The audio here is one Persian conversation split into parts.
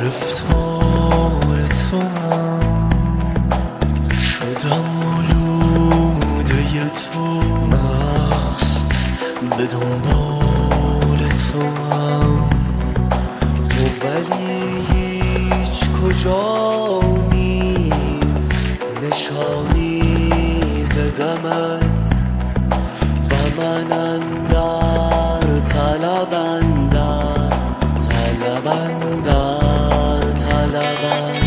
گرفتار تو هم شدم، آلوده تو مست به دنبال تو هم ولی هیچ کجا نیست نشانی زدمت و من اندر طلبت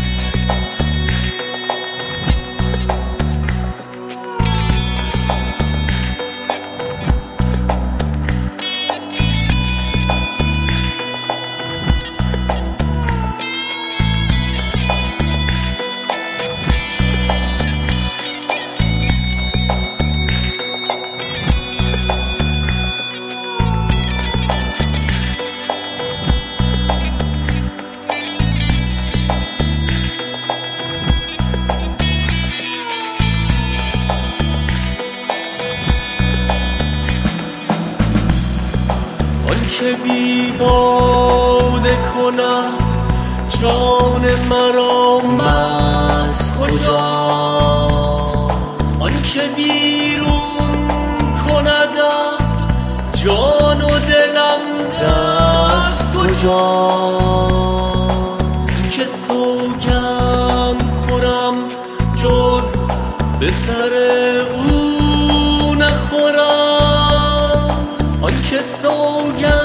آن که بیگانه کند جان مرا مست کجاست؟ آن که بیرون کند از جان و دلم دست کجاست؟ که سوگند خورم جز به سر او نخورم، آن که سوگند